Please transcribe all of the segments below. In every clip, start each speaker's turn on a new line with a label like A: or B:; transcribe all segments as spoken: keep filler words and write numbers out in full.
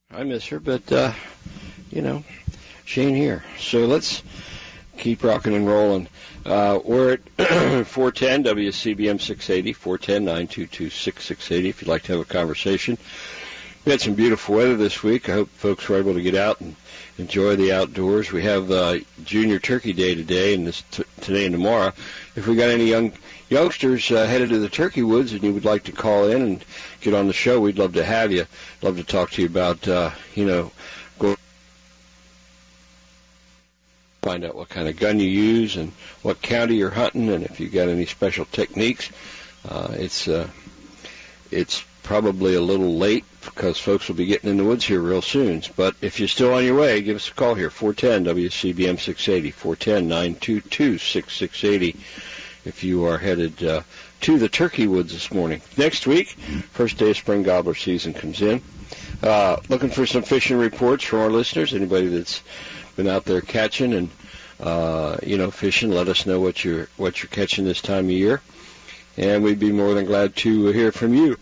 A: I miss her, but, uh, you know, she ain't here. So let's keep rocking and rolling. Uh, we're at four ten W C B M six eighty, four one zero, nine two two, six six eight zero if you'd like to have a conversation. We had some beautiful weather this week. I hope folks were able to get out and enjoy the outdoors. We have uh, Junior Turkey Day today and this t- today and tomorrow. If we got any young youngsters uh, headed to the turkey woods and you would like to call in and get on the show, we'd love to have you. Love to talk to you about, uh, you know, go find out what kind of gun you use and what county you're hunting, and if you got any special techniques. Uh, it's uh, it's probably a little late because folks will be getting in the woods here real soon. But if you're still on your way, give us a call here, four one zero W C B M six eighty, four one zero, nine two two, six six eight zero if you are headed uh, to the turkey woods this morning. Next week, first day of spring gobbler season comes in. Uh, looking for some fishing reports from our listeners, anybody that's been out there catching and, uh, you know, fishing, let us know what you're, what you're catching this time of year. And we'd be more than glad to hear from you.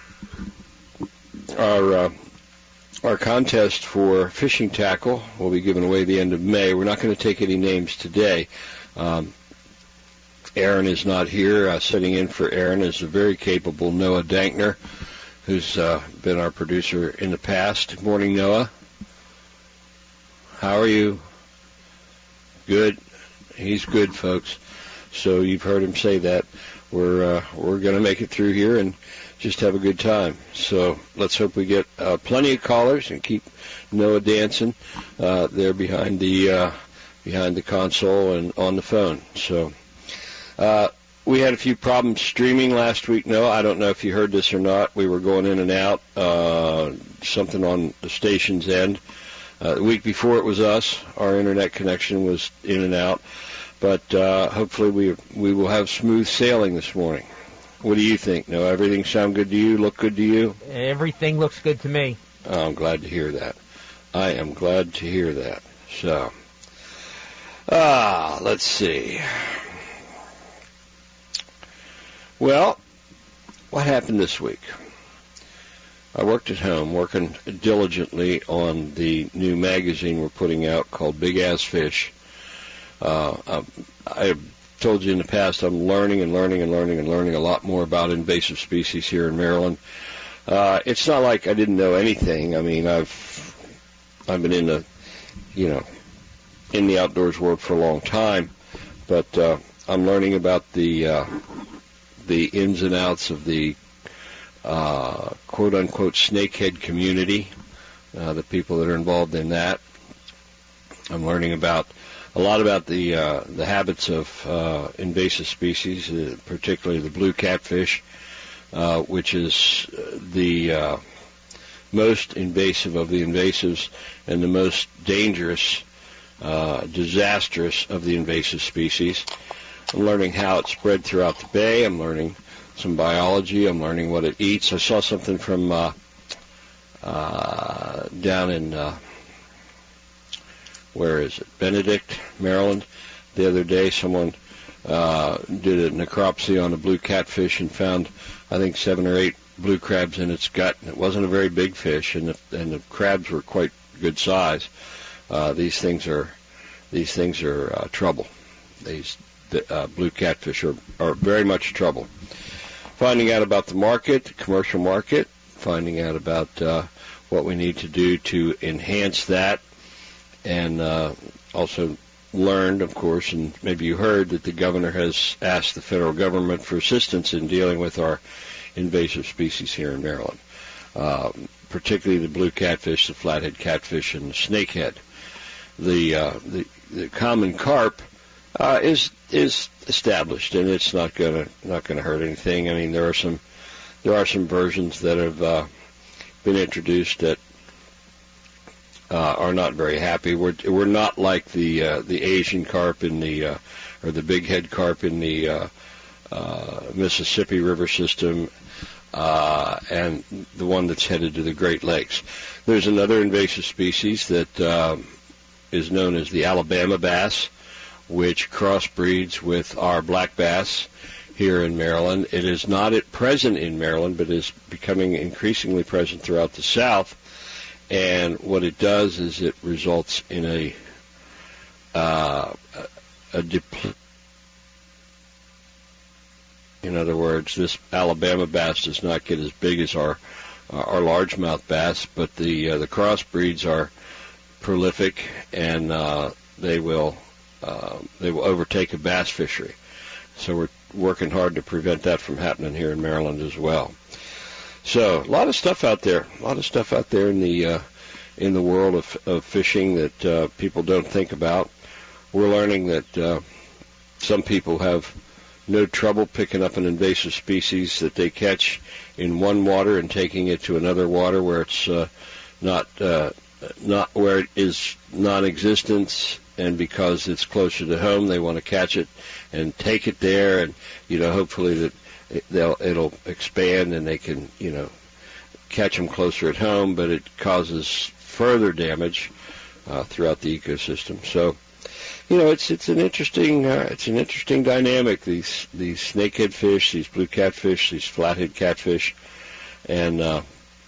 A: Our uh, our contest for fishing tackle will be given away the end of May. We're not going to take any names today. Um, Aaron is not here. Uh, sitting in for Aaron is a very capable Noah Dankner, who's uh, been our producer in the past. Good morning, Noah. How are you? Good. He's good, folks. So you've heard him say that. We're uh, we're going to make it through here and just have a good time. So let's hope we get uh, plenty of callers and keep Noah dancing uh, there behind the uh, behind the console and on the phone. So uh, we had a few problems streaming last week. Noah, I don't know if you heard this or not. We were going in and out. Uh, something on the station's end. Uh, the week before it was us. Our internet connection was in and out. But uh, hopefully we we will have smooth sailing this morning. What do you think? No, everything sound good to you? Look good to you?
B: Everything looks good to me.
A: Oh, I'm glad to hear that. I am glad to hear that. So, ah, let's see. Well, what happened this week? I worked at home, working diligently on the new magazine we're putting out called Big Ass Fish. Uh, I told you in the past I'm learning and learning and learning and learning a lot more about invasive species here in Maryland. Uh, it's not like I didn't know anything. I mean, I've I've been in the, you know, in the outdoors world for a long time, but uh, I'm learning about the uh, the ins and outs of the uh, quote unquote snakehead community, uh, the people that are involved in that. I'm learning about a lot about the uh, the habits of uh, invasive species, uh, particularly the blue catfish, uh, which is the uh, most invasive of the invasives and the most dangerous, uh, disastrous of the invasive species. I'm learning how it spread throughout the bay. I'm learning some biology. I'm learning what it eats. I saw something from uh, uh, down in uh, where is it? Benedict, Maryland. The other day, someone uh, did a necropsy on a blue catfish and found, I think, seven or eight blue crabs in its gut. It wasn't a very big fish, and the, and the crabs were quite good size. Uh, these things are these things are uh, trouble. These the, uh, blue catfish are, are very much trouble. Finding out about the market, the commercial market, finding out about uh, what we need to do to enhance that. And uh, also learned, of course, and maybe you heard, that the governor has asked the federal government for assistance in dealing with our invasive species here in Maryland, uh, particularly the blue catfish, the flathead catfish, and the snakehead. The uh, the, the common carp uh, is is established, and it's not gonna not gonna hurt anything. I mean, there are some there are some versions that have uh, been introduced that Uh, are not very happy. We're we're not like the uh, the Asian carp in the uh, or the big head carp in the uh, uh, Mississippi River system, uh, and the one that's headed to the Great Lakes. There's another invasive species that uh, is known as the Alabama bass, which crossbreeds with our black bass here in Maryland. It is not at present in Maryland, but is becoming increasingly present throughout the South. And what it does is it results in a uh, a, a depl- In other words, this Alabama bass does not get as big as our uh, our largemouth bass, but the uh, the crossbreeds are prolific, and uh, they will uh, they will overtake a bass fishery. So we're working hard to prevent that from happening here in Maryland as well. So a lot of stuff out there, a lot of stuff out there in the uh, in the world of, of fishing that uh, people don't think about. We're learning that uh, some people have no trouble picking up an invasive species that they catch in one water and taking it to another water where it's uh, not uh, not where it is non-existent, and because it's closer to home, they want to catch it and take it there, and you know, hopefully that it, they'll it'll expand and they can you know catch them closer at home, but it causes further damage uh, throughout the ecosystem. So. You know, it's it's an interesting uh, it's an interesting dynamic. These these snakehead fish, these blue catfish, these flathead catfish, and uh,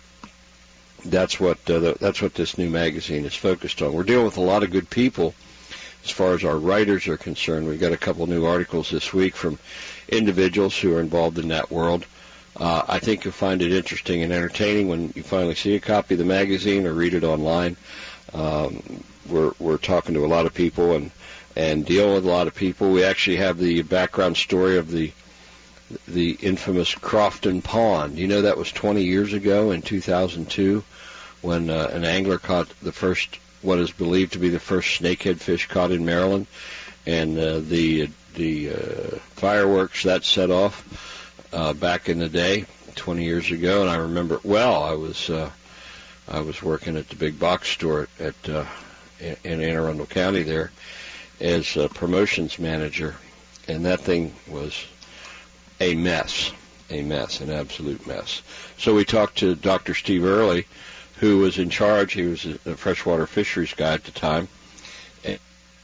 A: that's what uh, the, that's what this new magazine is focused on. We're dealing with a lot of good people as far as our writers are concerned. We've got a couple new articles this week from individuals who are involved in that world. Uh, I think you'll find it interesting and entertaining when you finally see a copy of the magazine or read it online. Um, we're we're talking to a lot of people and. and dealing with a lot of people. We actually have the background story of the the infamous Crofton Pond. You know, that was twenty years ago in two thousand two when uh, an angler caught the first, what is believed to be the first snakehead fish caught in Maryland, and uh, the the uh, fireworks that set off uh, back in the day, twenty years ago, and I remember it well. I was uh, I was working at the big box store at uh, in, in Anne Arundel County there, as a promotions manager, and that thing was a mess, a mess, an absolute mess. So we talked to Doctor Steve Early, who was in charge. He was a freshwater fisheries guy at the time. And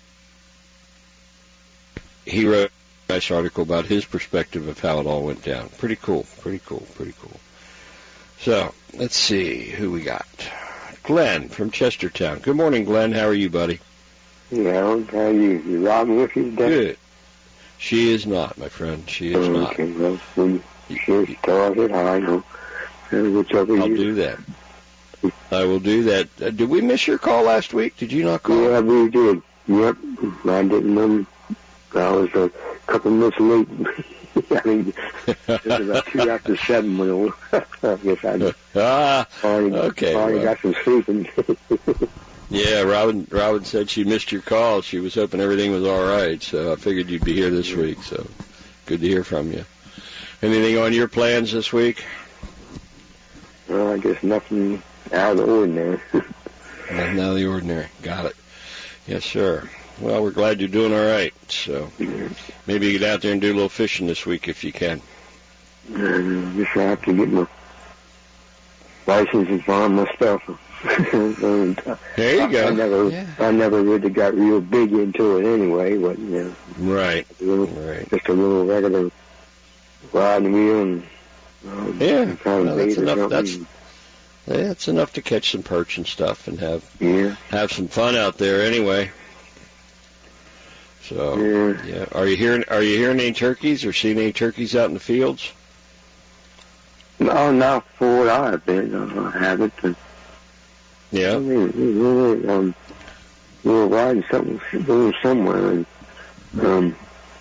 A: he wrote a nice article about his perspective of how it all went down. Pretty cool, pretty cool, pretty cool. So let's see who we got. Glenn from Chestertown. Good morning, Glenn. How are you, buddy?
C: Yeah, how are you? You Robin with you today?
A: Good. She is not, my friend. She is not.
C: Okay, well, when she started, I know. Whichever
A: I'll
C: you...
A: do that. I will do that. Uh, did we miss your call last week? Did you not call?
C: Yeah, we did. Yep. I didn't know. I was a couple minutes late. I mean, it was about two after seven when it was. I guess I
A: ah,
C: already,
A: okay,
C: already
A: well.
C: got some sleeping.
A: Yeah, Robin Robin said she missed your call. She was hoping everything was all right, so I figured you'd be here this week, so good to hear from you. Anything on your plans this week?
C: Well, I guess nothing out of the ordinary.
A: Nothing out of the ordinary. Got it. Yes, sir. Well, we're glad you're doing all right, so maybe you get out there and do a little fishing this week if you can.
C: I guess I have to get my license and find my stuff.
A: There you go.
C: I, I never,
A: yeah.
C: I never really got real big into it anyway. But you know,
A: right,
C: a little,
A: right.
C: Just a little regular rod and wheel, and um,
A: yeah,
C: kind
A: well,
C: of
A: that's
C: bait or
A: enough. That's
C: something.
A: yeah, that's enough to catch some perch and stuff and have
C: yeah.
A: have some fun out there anyway. So
C: yeah.
A: yeah, are you hearing are you hearing any turkeys or seeing any turkeys out in the fields?
C: No, not for what I've been. I haven't. But
A: Yeah.
C: I mean, we were, um, we were riding something, going somewhere, and um,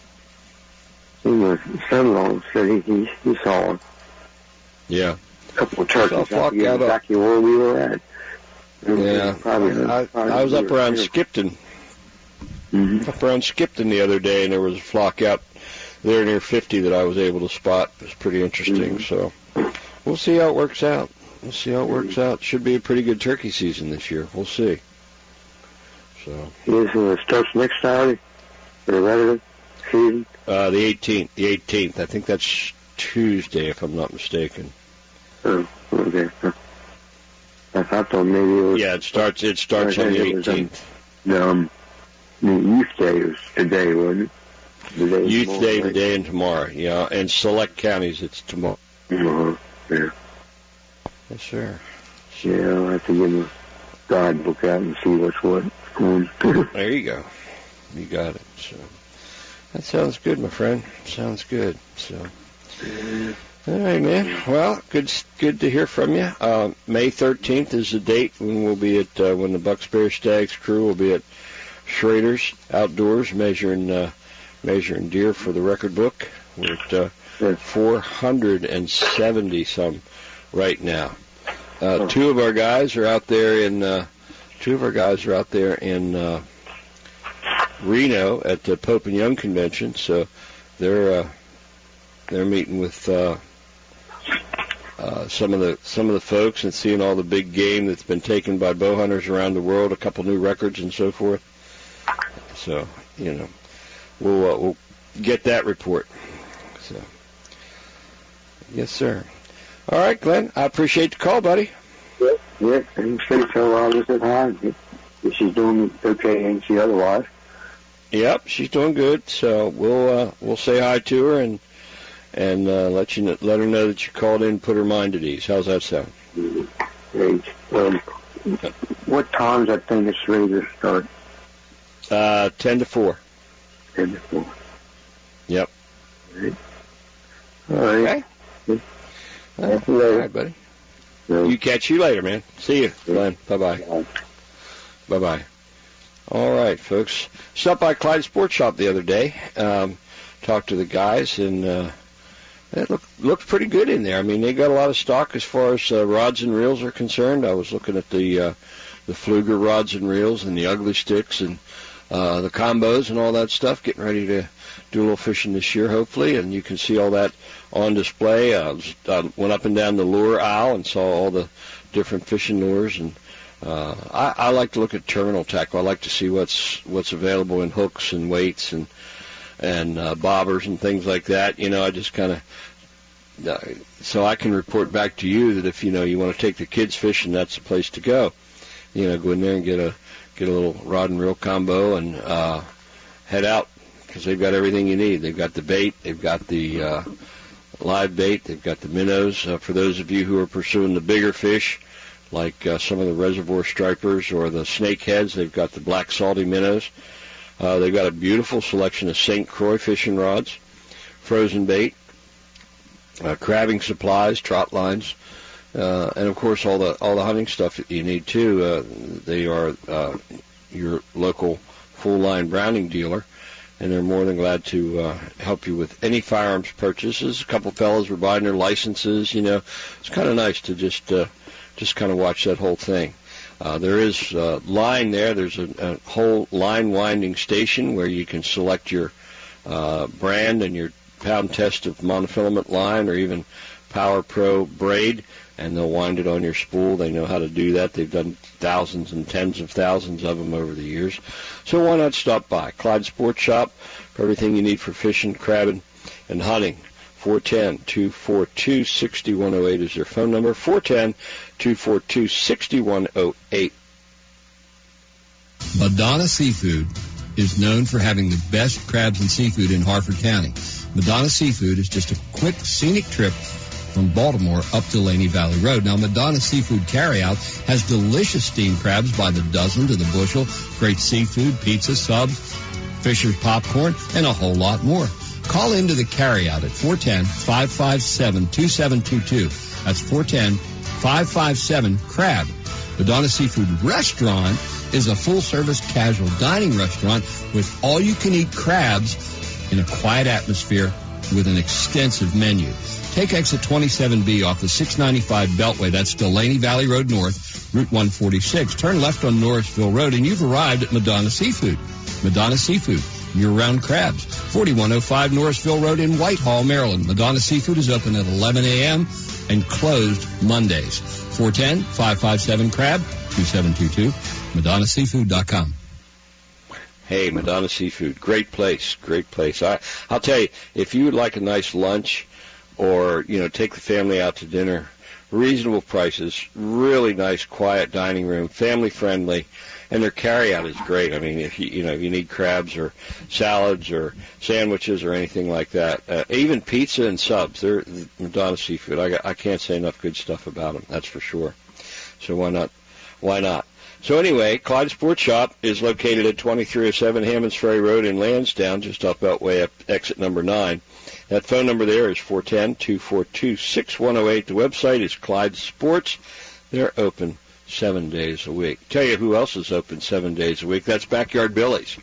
C: my son-in-law said he, he, he saw
A: Yeah.
C: a couple of turkeys. I
A: flock
C: forget
A: out
C: exactly where we were at.
A: Yeah.
C: Probably,
A: I,
C: probably
A: I was up
C: we were
A: around
C: there.
A: Skipton.
C: Mm-hmm.
A: Up around Skipton the other day, and there was a flock out there near fifty that I was able to spot. It was pretty interesting.
C: Mm-hmm.
A: So we'll see how it works out. We'll see how it works out. Should be a pretty good turkey season this year. We'll see. So.
C: Is uh, starts next Saturday for the regular season?
A: Uh, the eighteenth. The eighteenth. I think that's Tuesday, if I'm not mistaken.
C: Oh, okay. I thought maybe it was.
A: Yeah, it starts. It starts on the eighteenth.
C: The um, the Youth Day was today, wasn't it? The day
A: Youth
C: tomorrow,
A: Day
C: right?
A: today and tomorrow. Yeah, and select counties it's tomorrow.
C: Uh-huh. Yeah.
A: Yes, sir.
C: Yeah, I'll have to give him guidebook out and see what's what. Um,
A: there you go. You got it. So that sounds good, my friend. Sounds good. So, all right, man. Well, good, good to hear from you. Uh, May thirteenth is the date when we'll be at uh, when the Bucks Bears Stags crew will be at Schrader's outdoors measuring uh, measuring deer for the record book. We're at uh, four hundred seventy some right now. Uh, two of our guys are out there in uh, two of our guys are out there in uh, Reno at the Pope and Young convention. So they're uh, they're meeting with uh, uh, some of the some of the folks and seeing all the big game that's been taken by bow hunters around the world. A couple new records and so forth. So you know we'll uh, we'll get that report. So yes, sir. All right, Glenn. I appreciate the call, buddy.
C: Yeah, yeah. And say so. I was at home. She's doing okay, ain't she? Otherwise.
A: Yep, she's doing good. So we'll uh, we'll say hi to her and and uh, let you let her know that you called in and put her mind at ease. How's that sound?
C: Great. Um, what time's that thing at Schrader start?
A: Uh, ten to four.
C: Ten to four.
A: Yep.
C: All right. All right.
A: Okay. All right, all right buddy. Yeah. You catch you later, man. See you, Glenn. Bye-bye. Bye. Bye-bye. All right, folks. Stopped by Clyde Sports Shop the other day. Um, talked to the guys, and uh, it looked, looked pretty good in there. I mean, they got a lot of stock as far as uh, rods and reels are concerned. I was looking at the uh, the Pfluger rods and reels and the ugly sticks and uh, the combos and all that stuff, getting ready to do a little fishing this year, hopefully, and you can see all that on display. I was, uh, went up and down the lure aisle and saw all the different fishing lures, and uh, I, I like to look at terminal tackle. I like to see what's what's available in hooks and weights and and uh, bobbers and things like that. You know, I just kind of uh, so I can report back to you that if you know you want to take the kids fishing, that's the place to go. You know, go in there and get a get a little rod and reel combo and uh, head out, because they've got everything you need. They've got the bait, they've got the uh, live bait, they've got the minnows. Uh, for those of you who are pursuing the bigger fish, like uh, some of the reservoir stripers or the snakeheads, they've got the black salty minnows. Uh, they've got a beautiful selection of Saint Croix fishing rods, frozen bait, uh, crabbing supplies, trot lines, uh, and of course all the all the hunting stuff that you need too. Uh, they are uh, your local full-line Browning dealer, and they're more than glad to uh, help you with any firearms purchases. A couple fellows were buying their licenses. You know, it's kind of nice to just uh, just kind of watch that whole thing. Uh, there is a line there. There's a, a whole line winding station where you can select your uh, brand and your pound test of monofilament line or even Power Pro braid, and they'll wind it on your spool. They know how to do that. They've done thousands and tens of thousands of them over the years. So why not stop by Clyde Sports Shop for everything you need for fishing, crabbing, and hunting. four one zero, two four two, six one zero eight is their phone number. four one zero, two four two, six one zero eight.
D: Madonna Seafood is known for having the best crabs and seafood in Harford County. Madonna Seafood is just a quick, scenic trip from Baltimore up to Laney Valley Road. Now, Madonna Seafood Carryout has delicious steamed crabs by the dozen to the bushel, great seafood, pizza, subs, Fisher's popcorn, and a whole lot more. Call into the carryout at four one zero, five five seven, two seven two two. That's four one zero, five five seven, CRAB. Madonna Seafood Restaurant is a full-service casual dining restaurant with all-you-can-eat crabs in a quiet atmosphere with an extensive menu. Take exit twenty-seven B off the six ninety-five Beltway. That's Delaney Valley Road North, Route one forty-six. Turn left on Norrisville Road, and you've arrived at Madonna Seafood. Madonna Seafood, year-round crabs. forty-one oh five Norrisville Road in Whitehall, Maryland. Madonna Seafood is open at eleven a.m. and closed Mondays. four one zero, five five seven, CRAB, two seven two two, madonna seafood dot com.
A: Hey, Madonna Seafood, great place, great place. I, I'll tell you, if you would like a nice lunch or, you know, take the family out to dinner, reasonable prices, really nice, quiet dining room, family-friendly, and their carryout is great. I mean, if you, you know, if you need crabs or salads or sandwiches or anything like that, uh, even pizza and subs, they're Madonna Seafood. I, I can't say enough good stuff about them, that's for sure. So why not? Why not? So anyway, Clyde Sports Shop is located at twenty-three oh seven Hammonds Ferry Road in Lansdowne, just off Beltway, exit number nine. That phone number there is four one zero, two four two, six one zero eight. The website is Clyde Sports. They're open seven days a week. Tell you who else is open seven days a week. That's Backyard Billy's.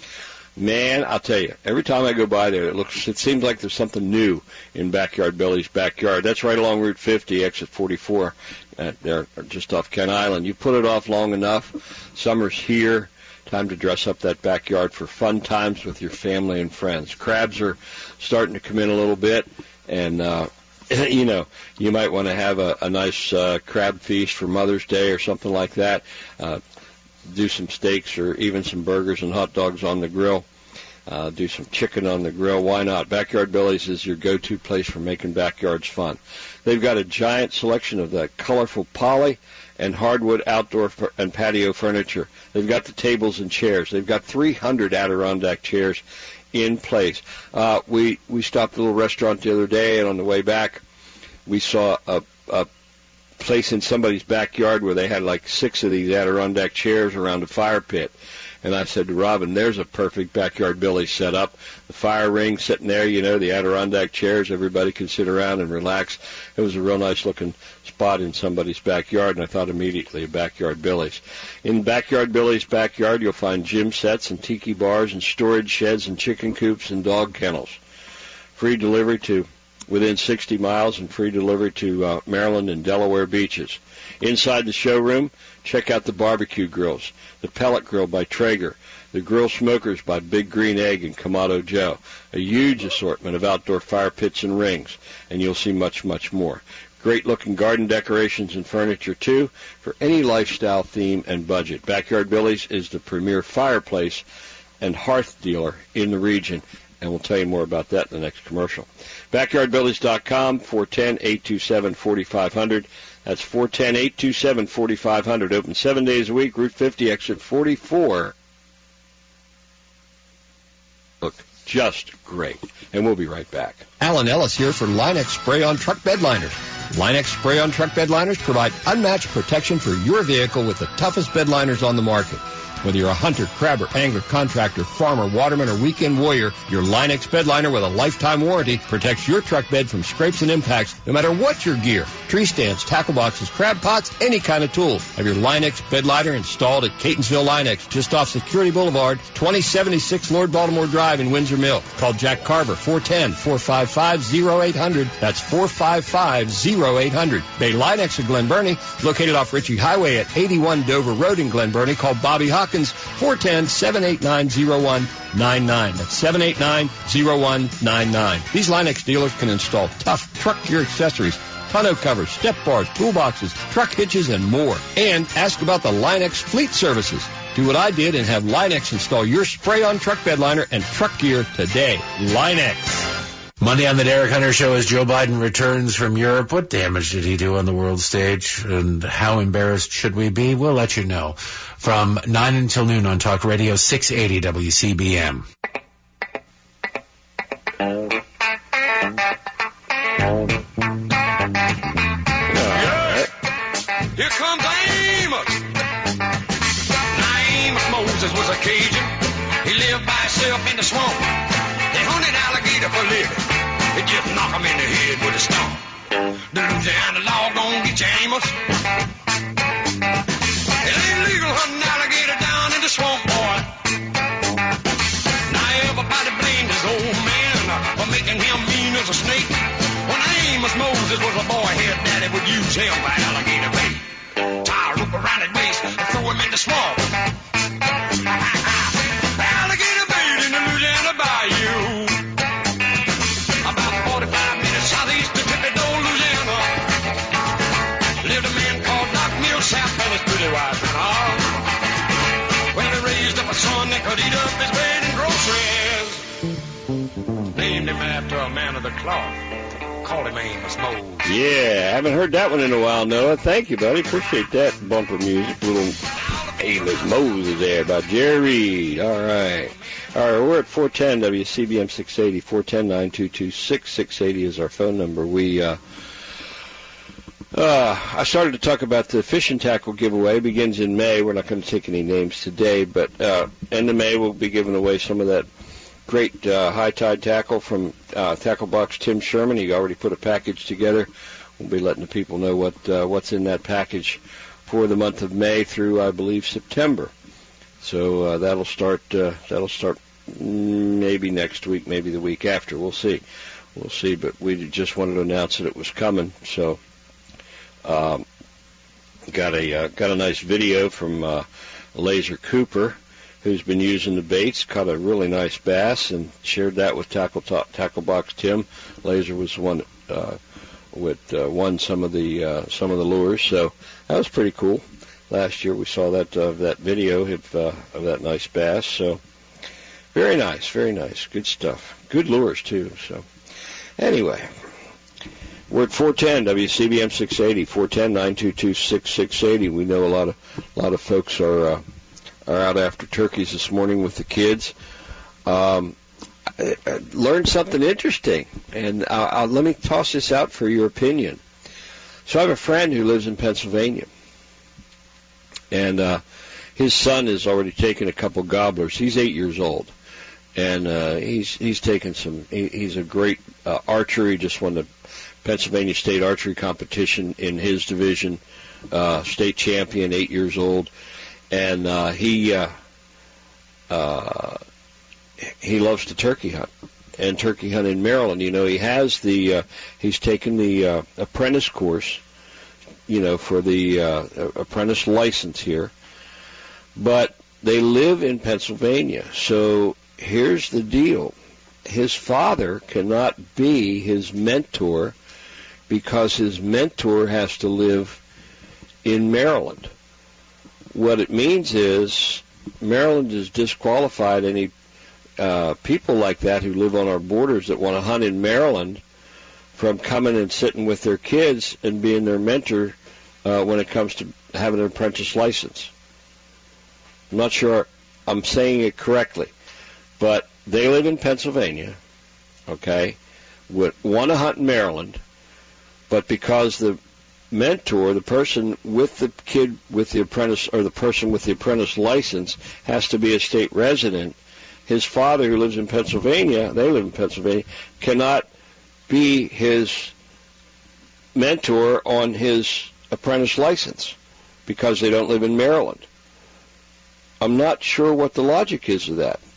A: Man, I'll tell you, every time I go by there, it looks, it seems like there's something new in Backyard Billy's backyard. That's right along Route fifty, exit forty-four, uh, there, just off Kent Island. You put it off long enough, summer's here, time to dress up that backyard for fun times with your family and friends. Crabs are starting to come in a little bit, and, uh, you know, you might want to have a, a nice uh, crab feast for Mother's Day or something like that. Uh, do some steaks or even some burgers and hot dogs on the grill. Uh, do some chicken on the grill. Why not? Backyard Billy's is your go-to place for making backyards fun. They've got a giant selection of the colorful poly and hardwood outdoor and patio furniture. They've got the tables and chairs. They've got three hundred Adirondack chairs in place. Uh, we, we stopped at a little restaurant the other day, and on the way back, we saw a, a place in somebody's backyard where they had like six of these Adirondack chairs around a fire pit. And I said to Robin, there's a perfect Backyard Billy set up. The fire ring sitting there, you know, the Adirondack chairs, everybody can sit around and relax. It was a real nice-looking spot in somebody's backyard, and I thought immediately of Backyard Billy's. In Backyard Billy's backyard, you'll find gym sets and tiki bars and storage sheds and chicken coops and dog kennels. Free delivery to within sixty miles and free delivery to uh, Maryland and Delaware beaches. Inside the showroom, check out the barbecue grills, the pellet grill by Traeger, the grill smokers by Big Green Egg and Kamado Joe, a huge assortment of outdoor fire pits and rings, and you'll see much, much more. Great-looking garden decorations and furniture, too, for any lifestyle theme and budget. Backyard Billy's is the premier fireplace and hearth dealer in the region, and we'll tell you more about that in the next commercial. backyard billies dot com, four one zero, eight two seven, four five zero zero. That's four one zero, eight two seven, four five zero zero. Open seven days a week, Route fifty, exit forty-four. Look, just great. And we'll be right back.
D: Alan Ellis here for Line-X Spray-On Truck Bed Liners. Line-X Spray-On Truck Bed Liners provide unmatched protection for your vehicle with the toughest bed liners on the market. Whether you're a hunter, crabber, angler, contractor, farmer, waterman, or weekend warrior, your Line-X bed liner with a lifetime warranty protects your truck bed from scrapes and impacts no matter what your gear. Tree stands, tackle boxes, crab pots, any kind of tool. Have your Line-X bed liner installed at Catonsville Line-X, just off Security Boulevard, twenty seventy-six Lord Baltimore Drive in Windsor Mill. Call Jack Carver, four one zero, four five five, zero eight zero zero. That's four five five, zero eight zero zero. Bay Line-X of Glen Burnie, located off Ritchie Highway at eighty-one Dover Road in Glen Burnie. Call Bobby Hawkins, four one zero, seven eight nine, zero one nine nine. That's seven eight nine, zero one nine nine. These Line-X dealers can install tough truck gear accessories, tonneau covers, step bars, toolboxes, truck hitches, and more. And ask about the Line-X fleet services. Do what I did and have Line-X install your spray-on truck bed liner and truck gear today. Line-X.
E: Monday on the Derek Hunter Show as Joe Biden returns from Europe. What damage did he do on the world stage, and how embarrassed should we be? We'll let you know. From nine until noon on Talk Radio six eighty W C B M.
F: Yes. Here comes Amos. Now Amos Moses was a Cajun. He lived by himself in the swamp. They hunted alligator for living. They just knock him in the head with a stone. The Louisiana law gon' get you, Amos. It ain't legal hunting alligator down in the swamp, boy. Now everybody blamed his old man for making him mean as a snake. When Amos Moses was a boy, his daddy would use him for alligator bait. Tie a rope around his waist and throw him in the swamp. Alligator bait in the Louisiana bayou. About forty-five minutes southeast of Thibodaux, Louisiana, lived a man called Doc Millsap and his pretty wife and all. Well, they raised up a son that could eat up his bed and groceries. Named him after a man of the cloth. Called him Amos Moses.
A: Yeah, haven't heard that one in a while, Noah. Thank you, buddy. Appreciate that bumper music. Little Amos Moses there by Jerry Reed. All right. All right, we're at four one zero W C B M six eighty. four one zero, nine two two, six six eight zero is our phone number. We, uh, Uh, I started to talk about the fishing tackle giveaway. It begins in May. We're not going to take any names today, but uh, end of May we'll be giving away some of that great uh, high tide tackle from uh, Tackle Box Tim Sherman. He already put a package together. We'll be letting the people know what uh, what's in that package for the month of May through, I believe, September. So uh, that'll start. Uh, that'll start maybe next week, maybe the week after. We'll see. We'll see. But we just wanted to announce that it was coming. So um, got a uh, got a nice video from uh, Laser Cooper, who's been using the baits, caught a really nice bass, and shared that with Tackle Talk, Tackle Box Tim. Laser was the one that uh, with, uh, won some of the uh, some of the lures, so that was pretty cool. Last year we saw that uh, that video of, uh, of that nice bass, so very nice, very nice, good stuff, good lures too. So anyway, we're at four ten W C B M six eighty, four ten, nine two two, six six eight zero. We know a lot of a lot of folks are. Uh, are out after turkeys this morning with the kids. Um, I, I learned something interesting, and I'll, I'll, let me toss this out for your opinion. So I have a friend who lives in Pennsylvania, and uh, his son has already taken a couple gobblers. He's eight years old, and uh, he's he's taken some. He, he's a great uh, archer. He just won the Pennsylvania State Archery Competition in his division, uh, state champion, eight years old. And uh, he uh, uh, he loves to turkey hunt and turkey hunt in Maryland. You know, he has the uh, he's taken the uh, apprentice course, you know, for the uh, apprentice license here. But they live in Pennsylvania, so here's the deal: his father cannot be his mentor because his mentor has to live in Maryland. What it means is Maryland has disqualified any uh, people like that who live on our borders that want to hunt in Maryland from coming and sitting with their kids and being their mentor uh, when it comes to having an apprentice license. I'm not sure I'm saying it correctly, but they live in Pennsylvania, okay, would want to hunt in Maryland, but because the mentor, the person with the kid with the apprentice, or the person with the apprentice license, has to be a state resident. His father, who lives in Pennsylvania, they live in Pennsylvania, cannot be his mentor on his apprentice license because they don't live in Maryland. I'm not sure what the logic is of that.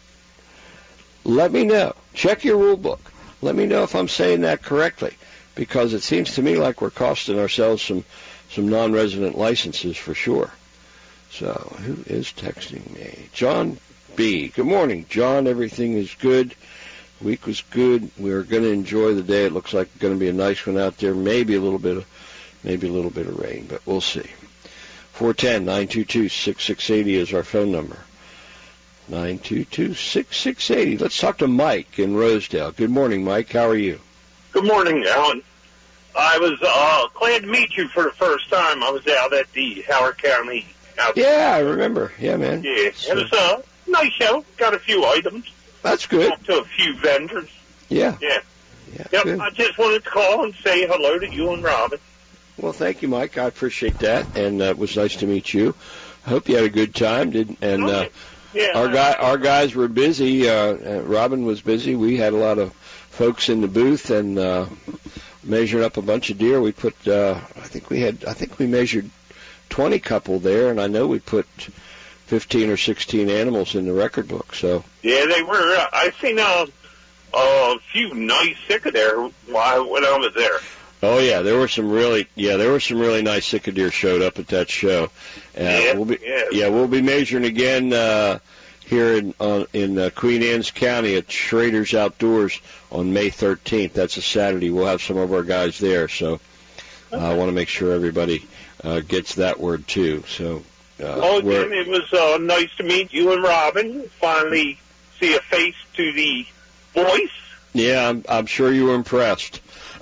A: Let me know. Check your rule book. Let me know if I'm saying that correctly, because it seems to me like we're costing ourselves some, some non-resident licenses for sure. So, who is texting me? John B. Good morning, John. Everything is good. Week was good. We're going to enjoy the day. It looks like it's going to be a nice one out there. Maybe a little bit of, maybe a little bit of rain, but we'll see. four one zero, nine two two, six six eight zero is our phone number. nine two two, six six eight zero. Let's talk to Mike in Rosedale. Good morning, Mike. How are you?
G: Good morning, Alan. I was uh, glad to meet you for the first time. I was out at the Howard County. Out
A: yeah, I remember. Yeah, man.
G: Yeah, it was a nice show. Got a few items.
A: That's good.
G: Talked to a few vendors.
A: Yeah.
G: Yeah.
A: yeah
G: yep.
A: Good.
G: I just wanted to call and say hello to you and Robin.
A: Well, thank you, Mike. I appreciate that, and uh, it was nice to meet you. I hope you had a good time. Did and uh,
G: yeah,
A: our guy, our guys were busy. Uh, uh, Robin was busy. We had a lot of folks in the booth and uh, measuring up a bunch of deer. We put, uh, I think we had, I think we measured twenty couple there, and I know we put fifteen or sixteen animals in the record book. So
G: yeah, they were. Uh, I seen a, a few nice sick there while when I was there.
A: Oh yeah, there were some really yeah there were some really nice sick deer showed up at that show. Uh,
G: yeah,
A: we'll be,
G: yeah,
A: yeah, we'll be measuring again uh, here in uh, in uh, Queen Anne's County at Schrader's Outdoors on May thirteenth. That's a Saturday. We'll have some of our guys there, so uh, okay. I want to make sure everybody uh, gets that word too. So. Uh,
G: well, again, it was uh, nice to meet you and Robin. Finally, see a face to the voice.
A: Yeah, I'm, I'm sure you were impressed.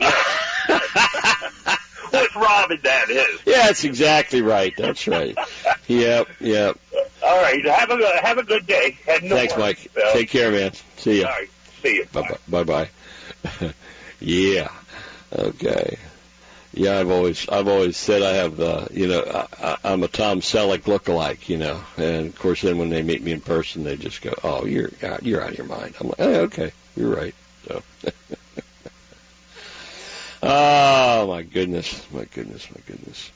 G: With Robin, that is.
A: Yeah, that's exactly right. That's right. Yep, yep.
G: All right. Have a have a good day.
A: Thanks,
G: work,
A: Mike.
G: so.
A: Take care, man. See ya.
G: All right. See you.
A: Bye bye. Bye bye. Yeah. Okay. Yeah, I've always I've always said I have, uh, you know, I, I'm a Tom Selleck lookalike, you know, and of course then when they meet me in person, they just go, "Oh, you're you're out of your mind." I'm like, "Hey, okay, you're right." So, oh my goodness, my goodness, my goodness.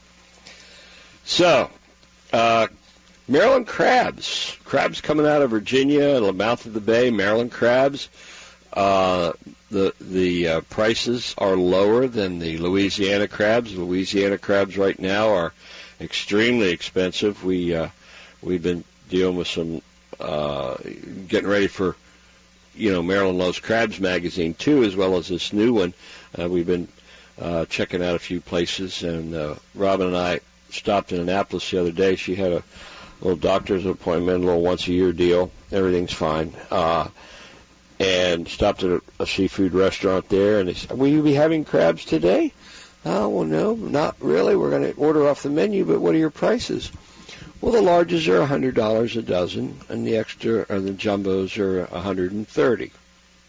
A: So, uh, Maryland crabs, crabs coming out of Virginia, the mouth of the bay, Maryland crabs. Uh, the the uh, prices are lower than the Louisiana crabs. The Louisiana crabs right now are extremely expensive. We uh, we've been dealing with some uh, getting ready for, you know, Maryland Loves Crabs magazine too, as well as this new one. Uh, we've been uh, checking out a few places, and uh, Robin and I stopped in Annapolis the other day. She had a little doctor's appointment, a little once a year deal. Everything's fine. Uh, And stopped at a, a seafood restaurant there, and they said, "Will you be having crabs today?" "Oh, well, no, not really. We're going to order off the menu, but what are your prices?" "Well, the larges are one hundred dollars a dozen, and the extra, or the jumbos, are one hundred thirty dollars.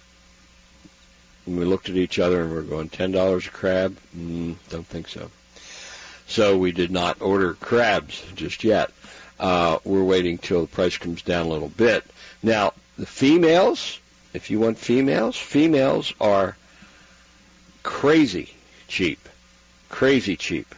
A: And we looked at each other, and we're going, ten dollars a crab? Mm, don't think so. So we did not order crabs just yet. Uh, we're waiting till the price comes down a little bit. Now, the females... If you want females, females are crazy cheap, crazy cheap.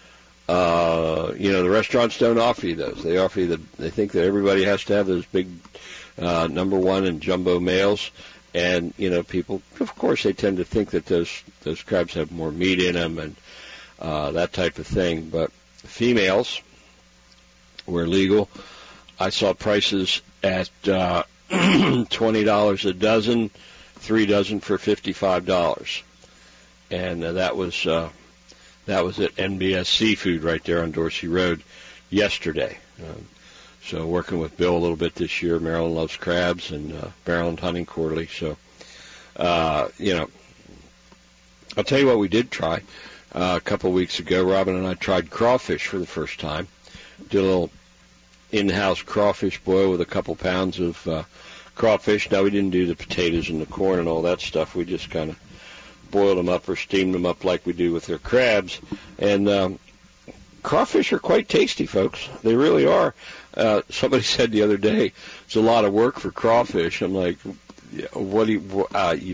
A: Uh, you know, the restaurants don't offer you those. They offer you the, they think that everybody has to have those big uh, number one and jumbo males. And, you know, people, of course, they tend to think that those, those crabs have more meat in them and uh, that type of thing. But females were legal. I saw prices at... Uh, twenty dollars a dozen, three dozen for fifty-five dollars, and uh, that was uh, that was at N B S Seafood right there on Dorsey Road yesterday. Um, so working with Bill a little bit this year. Maryland Loves Crabs and uh, Maryland Hunting Quarterly. So uh, you know, I'll tell you what we did try uh, a couple of weeks ago. Robin and I tried crawfish for the first time. Did a little in-house crawfish boil with a couple pounds of uh, crawfish. Now, we didn't do the potatoes and the corn and all that stuff. We just kind of boiled them up or steamed them up like we do with their crabs. And um, crawfish are quite tasty, folks. They really are. Uh, somebody said the other day, it's a lot of work for crawfish. I'm like, what do you, uh, you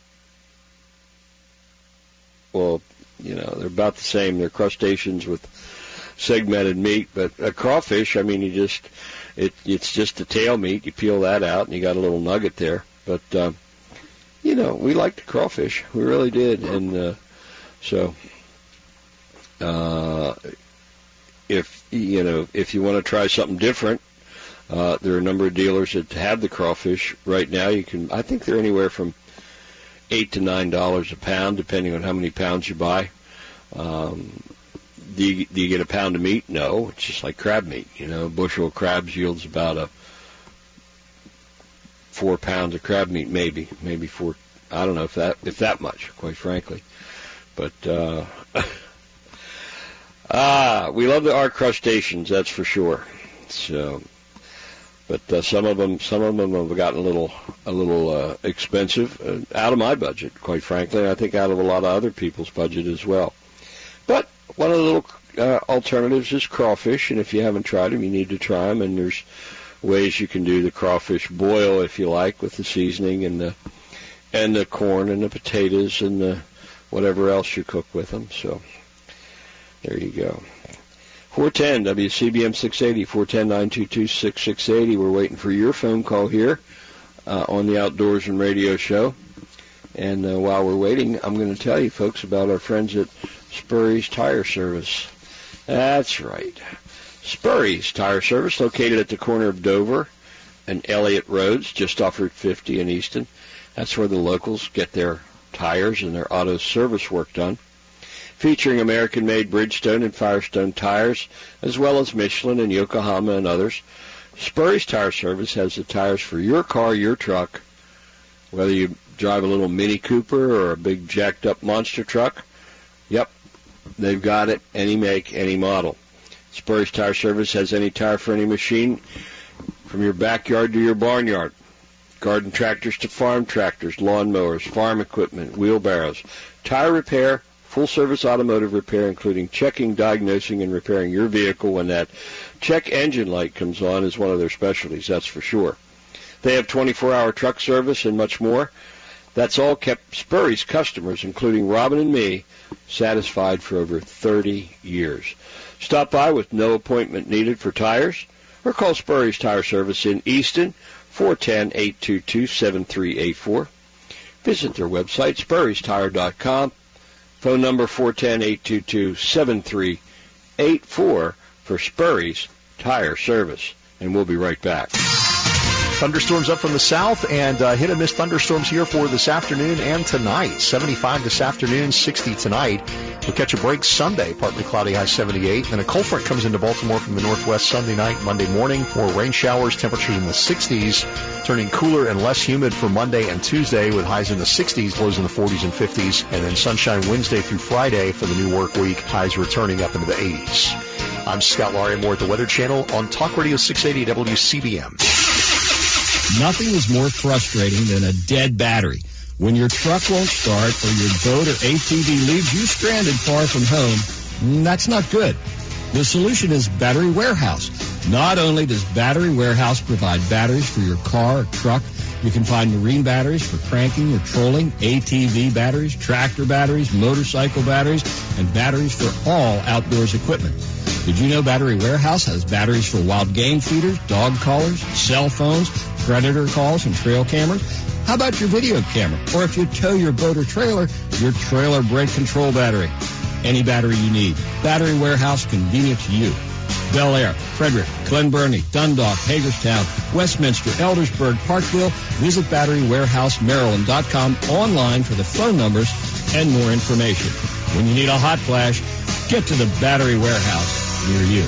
A: well, you know, they're about the same. They're crustaceans with segmented meat, but a crawfish, I mean, you just, it, it's just the tail meat. You peel that out, and you got a little nugget there. But, um, you know, we liked the crawfish. We really did. And uh, so, uh, if, you know, if you want to try something different, uh, there are a number of dealers that have the crawfish right now. You can, I think they're anywhere from eight to nine dollars a pound, depending on how many pounds you buy. Um, Do you, do you get a pound of meat? No, it's just like crab meat. You know, a bushel of crabs yields about a four pounds of crab meat, maybe, maybe four. I don't know if that if that much, quite frankly. But uh, ah, we love the, our crustaceans, that's for sure. So, but uh, some of them, some of them have gotten a little a little uh, expensive, uh, out of my budget, quite frankly. I think out of a lot of other people's budget as well. But one of the little uh, alternatives is crawfish, and if you haven't tried them, you need to try them. And there's ways you can do the crawfish boil, if you like, with the seasoning and the and the corn and the potatoes and the whatever else you cook with them. So there you go. four ten W C B M six eighty, four one zero, nine two two, six six eight zero. We're waiting for your phone call here uh, on the Outdoors and Radio Show. And uh, while we're waiting, I'm going to tell you, folks, about our friends at Spurry's Tire Service. That's right. Spurry's Tire Service, located at the corner of Dover and Elliott Roads, just off Route fifty in Easton. That's where the locals get their tires and their auto service work done. Featuring American-made Bridgestone and Firestone tires, as well as Michelin and Yokohama and others, Spurry's Tire Service has the tires for your car, your truck, whether you drive a little Mini Cooper or a big jacked-up monster truck. Yep, they've got it, any make, any model. Spurry's Tire Service has any tire for any machine, from your backyard to your barnyard. Garden tractors to farm tractors, lawnmowers, farm equipment, wheelbarrows, tire repair, full-service automotive repair, including checking, diagnosing, and repairing your vehicle when that check engine light comes on is one of their specialties, that's for sure. They have twenty-four hour truck service and much more. That's all kept Spurry's customers, including Robin and me, satisfied for over thirty years. Stop by with no appointment needed for tires, or call Spurry's Tire Service in Easton, four one zero, eight two two, seven three eight four. Visit their website, spurrys tire dot com. Phone number four one zero, eight two two, seven three eight four for Spurry's Tire Service. And we'll be right back.
H: Thunderstorms up from the south, and uh, hit-and-miss thunderstorms here for this afternoon and tonight. seventy-five this afternoon, sixty tonight. We'll catch a break Sunday, partly cloudy, high seventy-eight. Then a cold front comes into Baltimore from the northwest Sunday night, Monday morning. More rain showers, temperatures in the sixties, turning cooler and less humid for Monday and Tuesday with highs in the sixties, lows in the forties and fifties. And then sunshine Wednesday through Friday for the new work week, highs returning up into the eighties. I'm Scott Laurie, more at the Weather Channel on Talk Radio six eighty W C B M.
D: Nothing is more frustrating than a dead battery. When your truck won't start or your boat or A T V leaves you stranded far from home, that's not good. The solution is Battery Warehouse. Not only does Battery Warehouse provide batteries for your car or truck, you can find marine batteries for cranking or trolling, A T V batteries, tractor batteries, motorcycle batteries, and batteries for all outdoors equipment. Did you know Battery Warehouse has batteries for wild game feeders, dog collars, cell phones, predator calls, and trail cameras? How about your video camera? Or if you tow your boat or trailer, your trailer brake control battery. Any battery you need. Battery Warehouse, convenient to you. Bel Air, Frederick, Glen Burnie, Dundalk, Hagerstown, Westminster, Eldersburg, Parkville. Visit battery warehouse maryland dot com online for the phone numbers and more information. When you need a hot flash, get to the Battery Warehouse near you.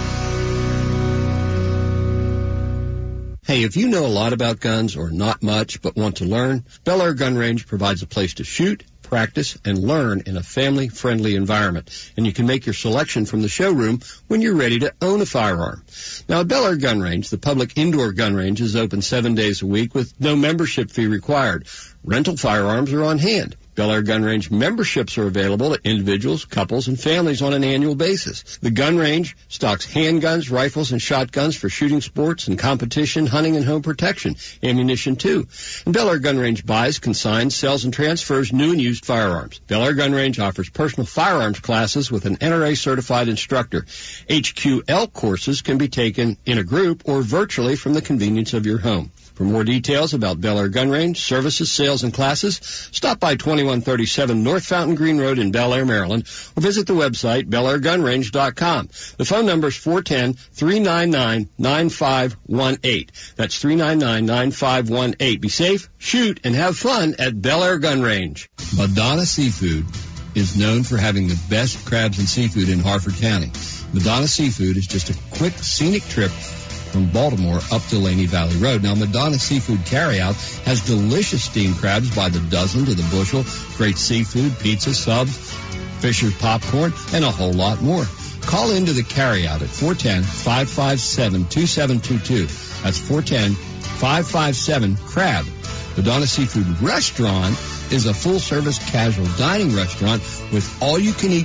D: Hey, if you know a lot about guns or not much but want to learn, Bel Air Gun Range provides a place to shoot, practice, and learn in a family-friendly environment. And you can make your selection from the showroom when you're ready to own a firearm. Now, at Bel Air Gun Range, the public indoor gun range is open seven days a week with no membership fee required. Rental firearms are on hand. Bel Air Gun Range memberships are available to individuals, couples, and families on an annual basis. The gun range stocks handguns, rifles, and shotguns for shooting sports and competition, hunting, and home protection, ammunition too. And Bel Air Gun Range buys, consigns, sells, and transfers new and used firearms. Bel Air Gun Range offers personal firearms classes with an N R A-certified instructor. H Q L courses can be taken in a group or virtually from the convenience of your home. For more details about Bel Air Gun Range, services, sales, and classes, stop by twenty-one thirty-seven North Fountain Green Road in Bel Air, Maryland, or visit the website bel air gun range dot com. The phone number is four one zero, three nine nine, nine five one eight. That's three nine nine, nine five one eight. Be safe, shoot, and have fun at Bel Air Gun Range. Madonna Seafood is known for having the best crabs and seafood in Harford County. Madonna Seafood is just a quick, scenic trip from Baltimore up to Laney Valley Road. Now, Madonna Seafood Carryout has delicious steamed crabs by the dozen to the bushel, great seafood, pizza, subs, Fisher's popcorn, and a whole lot more. Call into the carryout at four one zero, five five seven, two seven two two. That's four one zero, five five seven, CRAB. Madonna Seafood Restaurant is a full-service casual dining restaurant with all-you-can-eat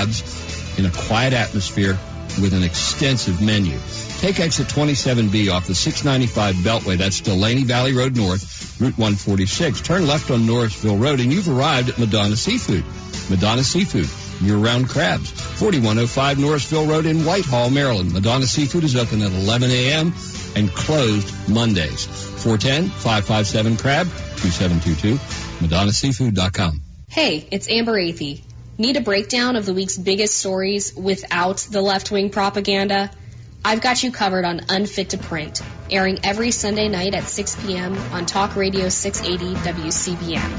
D: crabs in a quiet atmosphere with an extensive menu. Take exit twenty-seven B off the six ninety-five Beltway. That's Delaney Valley Road North, Route one forty-six. Turn left on Norrisville Road, and you've arrived at Madonna Seafood. Madonna Seafood, year-round crabs. forty-one oh five Norrisville Road in Whitehall, Maryland. Madonna Seafood is open at eleven a.m. and closed Mondays. four one zero, five five seven, CRAB, two seven two two, madonna seafood dot com.
I: Hey, it's Amber Athey. Need a breakdown of the week's biggest stories without the left-wing propaganda? I've got you covered on Unfit to Print, airing every Sunday night at six p.m. on Talk Radio six eighty W C B M.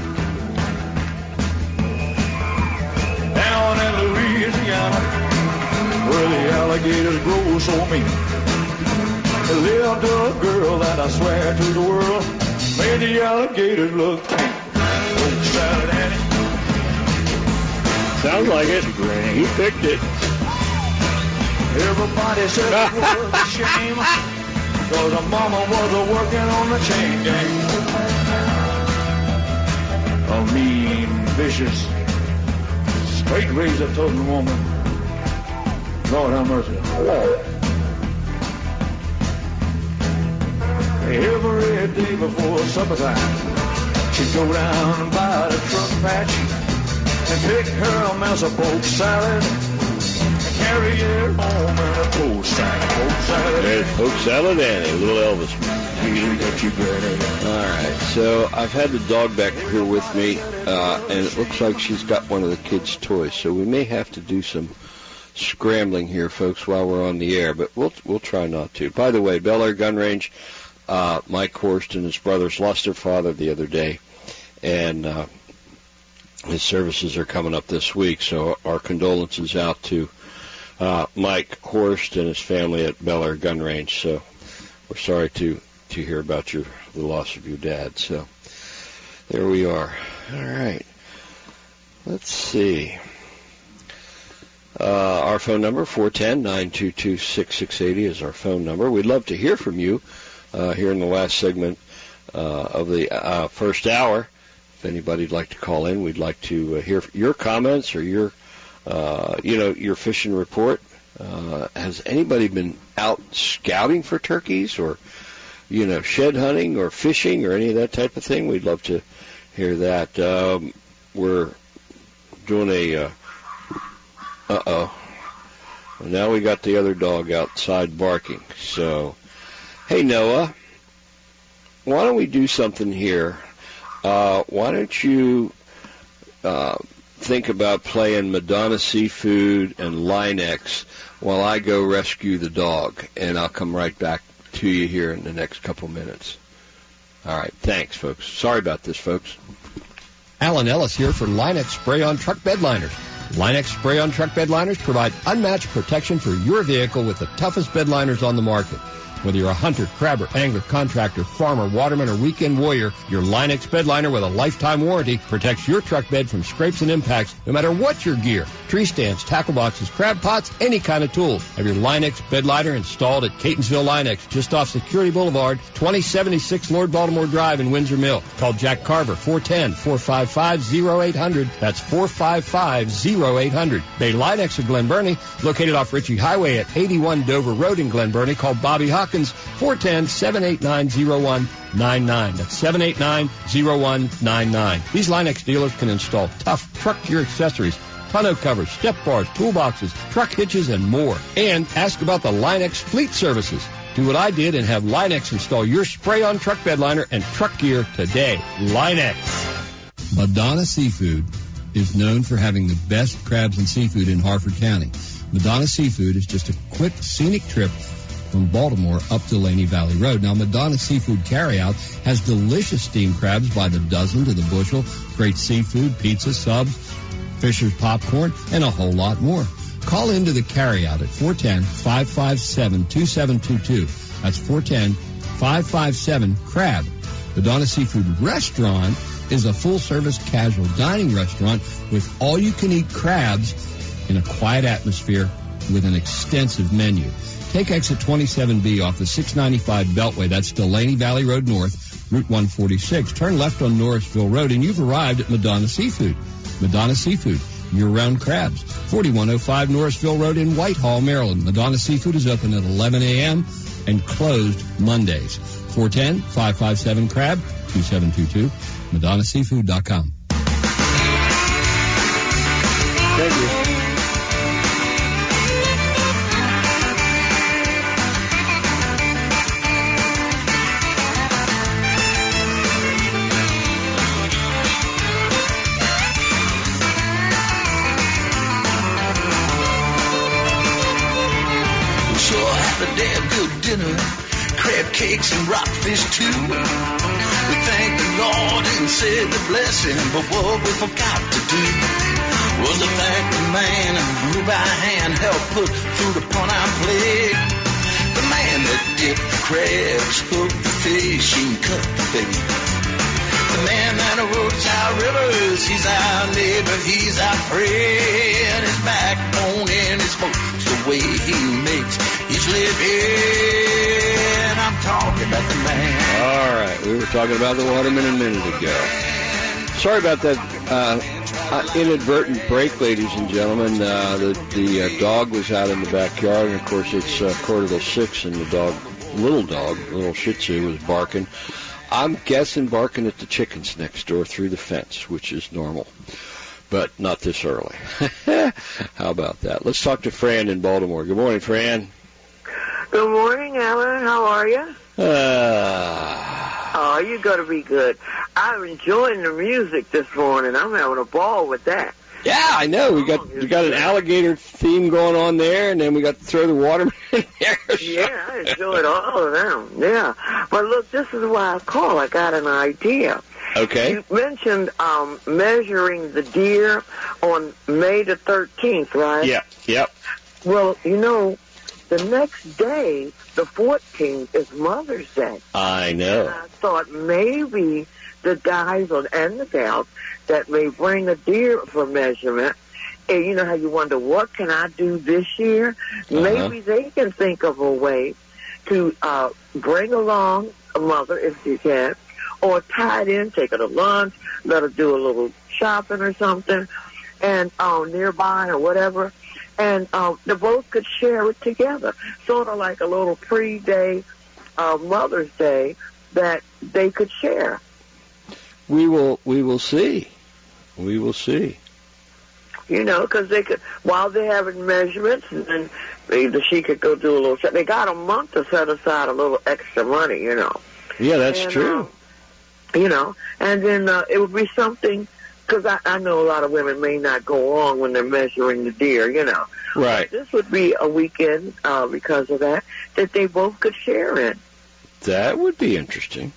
J: Down in Louisiana, where the alligators grow so mean, lived a girl that I swear to the world made the alligators look tame. Oh, Saturday.
A: Sounds like it. He picked it.
J: Everybody said it was a shame, cause her mama was working on the chain gang. A mean, vicious, Hate to raise that tough woman. Lord have mercy. Every day before supper time, she'd go down by the truck patch and pick her a mess of poke salad and carry it home in a poke salad. Poke salad.
A: There's poke salad and a little Elvis. All right, so I've had the dog back here with me, uh, and it looks like she's got one of the kids' toys. So we may have to do some scrambling here, folks, while we're on the air, but we'll we'll try not to. By the way, Bel Air Gun Range, uh, Mike Horst and his brothers lost their father the other day, and uh, his services are coming up this week. So our condolences out to uh, Mike Horst and his family at Bel Air Gun Range. So we're sorry to. to hear about your the loss of your dad. So there we are. All right. Let's see. Uh, our phone number, four one zero, nine two two, six six eight zero is our phone number. We'd love to hear from you uh, here in the last segment uh, of the uh, first hour. If anybody'd like to call in, we'd like to uh, hear your comments or your, uh, you know, your fishing report. Uh, has anybody been out scouting for turkeys or you know, shed hunting or fishing or any of that type of thing? We'd love to hear that. Um, we're doing a, uh, uh-oh. Well, now we got the other dog outside barking. So, hey, Noah, why don't we do something here? Uh, why don't you uh, think about playing Madonna Seafood and Linex while I go rescue the dog, and I'll come right back to you here in the next couple minutes. All right, thanks, folks. Sorry about this, folks.
D: Alan Ellis here for Linex Spray-On Truck Bed Liners. Linex Spray-On Truck Bed Liners provide unmatched protection for your vehicle with the toughest bed liners on the market. Whether you're a hunter, crabber, angler, contractor, farmer, waterman, or weekend warrior, your Linex bed liner with a lifetime warranty protects your truck bed from scrapes and impacts no matter what your gear. Tree stands, tackle boxes, crab pots, any kind of tools. Have your Linex bed liner installed at Catonsville Linex, just off Security Boulevard, twenty seventy-six Lord Baltimore Drive in Windsor Mill. Call Jack Carver, four one zero, four five five, zero eight zero zero. That's four five five, zero eight zero zero. Bay Linex of Glen Burnie, located off Ritchie Highway at eighty-one Dover Road in Glen Burnie. Call Bobby Hawkins, four one zero, seven eight nine, zero one nine nine. That's seven eight nine, zero one nine nine. These Linex dealers can install tough truck gear accessories, tonneau covers, step bars, toolboxes, truck hitches, and more. And ask about the Linex fleet services. Do what I did and have Linex install your spray-on truck bed liner and truck gear today. Linex.
K: Madonna Seafood is known for having the best crabs and seafood in Harford County. Madonna Seafood is just a quick, scenic trip from Baltimore up to Laney Valley Road. Now, Madonna Seafood Carryout has delicious steamed crabs by the dozen to the bushel, great seafood, pizza, subs, Fisher's popcorn, and a whole lot more. Call into the carryout at four one zero, five five seven, two seven two two. That's four one zero, five five seven, CRAB. Madonna Seafood Restaurant is a full-service casual dining restaurant with all-you-can-eat crabs in a quiet atmosphere with an extensive menu. Take exit twenty-seven B off the six ninety-five Beltway. That's Delaney Valley Road North, Route one forty-six. Turn left on Norrisville Road, and you've arrived at Madonna Seafood. Madonna Seafood, year-round crabs. forty-one oh five Norrisville Road in Whitehall, Maryland. Madonna Seafood is open at eleven a.m. and closed Mondays. four one zero, five five seven, CRAB, two seven two two, madonna seafood dot com.
A: Thank you.
L: Crab cakes and rockfish too. We thank the Lord and said the blessing, but what we forgot to do was to thank the man who by hand helped put food upon our plate. The man that dipped the crabs, hooked the fish, and cut the bait. The man that works our rivers, he's our neighbor, he's our friend. His backbone and his smoke's the way he makes his living. I'm talking about the man.
A: All right, we were talking about the waterman a minute ago. Sorry about that uh, Uh, inadvertent break, ladies and gentlemen. Uh, the the uh, dog was out in the backyard, and of course it's uh, quarter till six, and the dog, little dog, little Shih Tzu, was barking. I'm guessing barking at the chickens next door through the fence, which is normal, but not this early. How about that? Let's talk to Fran in Baltimore. Good morning, Fran.
M: Good morning, Alan. How are you?
A: Uh,
M: oh, you got to be good. I'm enjoying the music this morning. I'm having a ball with that.
A: Yeah, I know. We got we got an alligator theme going on there, and then we got to throw the watermelon in there.
M: Yeah, I enjoyed all of them. Yeah. But look, this is why I call. I got an idea.
A: Okay.
M: You mentioned um, measuring the deer on May the thirteenth, right?
A: Yeah, yep.
M: Well, you know, the next day, the fourteenth, is Mother's Day.
A: I know.
M: And I thought maybe the guys on, and the gals that may bring a deer for measurement, and you know how you wonder, what can I do this year?
A: Uh-huh.
M: Maybe they can think of a way to uh, bring along a mother, if you can, or tie it in, take her to lunch, let her do a little shopping or something, and uh, nearby or whatever, and uh, the both could share it together, sort of like a little pre-day uh, Mother's Day that they could share.
A: We will. We will see. We will see.
M: You know, because they could, while they're having measurements, and then either she could go do a little. They got a month to set aside a little extra money. You know.
A: Yeah, that's
M: and,
A: true.
M: Uh, you know, and then uh, it would be something. Because I, I know a lot of women may not go on when they're measuring the deer. You know.
A: Right.
M: But this would be a weekend uh, because of that that they both could share in.
A: That would be interesting.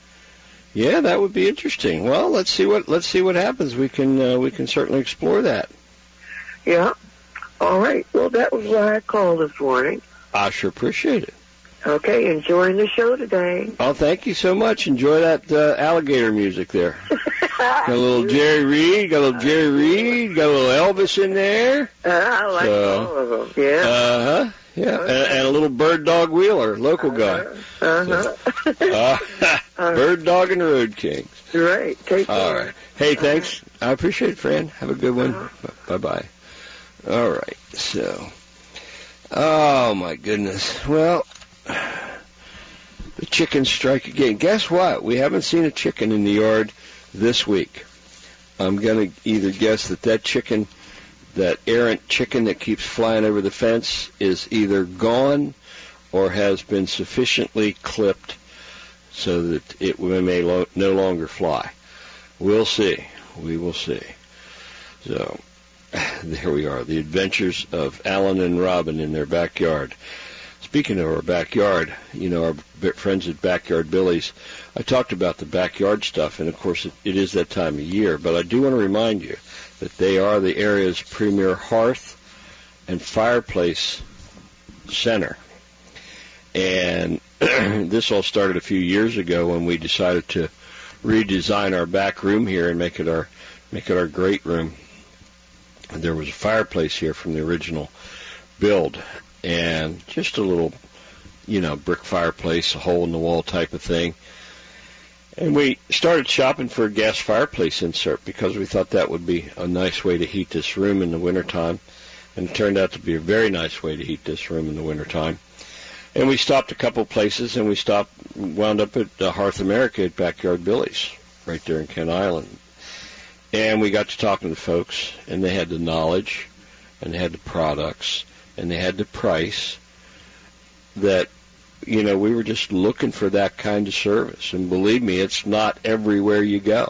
A: Yeah, that would be interesting. Well, let's see what let's see what happens. We can uh, we can certainly explore that.
M: Yeah. All right. Well, that was why I called this morning.
A: I sure appreciate it.
M: Okay, enjoying the show today.
A: Oh, thank you so much. Enjoy that uh, alligator music there. Got a little Jerry Reed, got a little Jerry Reed, got a little Elvis in there.
M: Uh, I like
A: so,
M: all of them. Yeah.
A: Uh huh. Yeah, and, and a little Bird Dog Wheeler, local guy.
M: Uh-huh.
A: So, uh, Bird Dog and Road Kings.
M: Right. Take care.
A: All right. Hey, thanks. I appreciate it, friend. Have a good one. Uh-huh. Bye-bye. All right. So, oh, my goodness. Well, the chickens strike again. Guess what? We haven't seen a chicken in the yard this week. I'm going to either guess that that chicken... that errant chicken that keeps flying over the fence is either gone or has been sufficiently clipped so that it may lo- no longer fly. We'll see. We will see. So, there we are. The adventures of Alan and Robin in their backyard. Speaking of our backyard, you know, our friends at Backyard Billy's, I talked about the backyard stuff, and of course it, it is that time of year, but I do want to remind you that they are the area's premier hearth and fireplace center. And this all started a few years ago when we decided to redesign our back room here and make it our make it our great room. And there was a fireplace here from the original build, and just a little, you know, brick fireplace, a hole in the wall type of thing. And we started shopping for a gas fireplace insert because we thought that would be a nice way to heat this room in the wintertime. And it turned out to be a very nice way to heat this room in the wintertime. And we stopped a couple places, and we stopped, wound up at uh, Hearth America at Backyard Billy's, right there in Kent Island. And we got to talking to folks, and they had the knowledge, and they had the products, and they had the price that, you know, we were just looking for that kind of service. And believe me, it's not everywhere you go.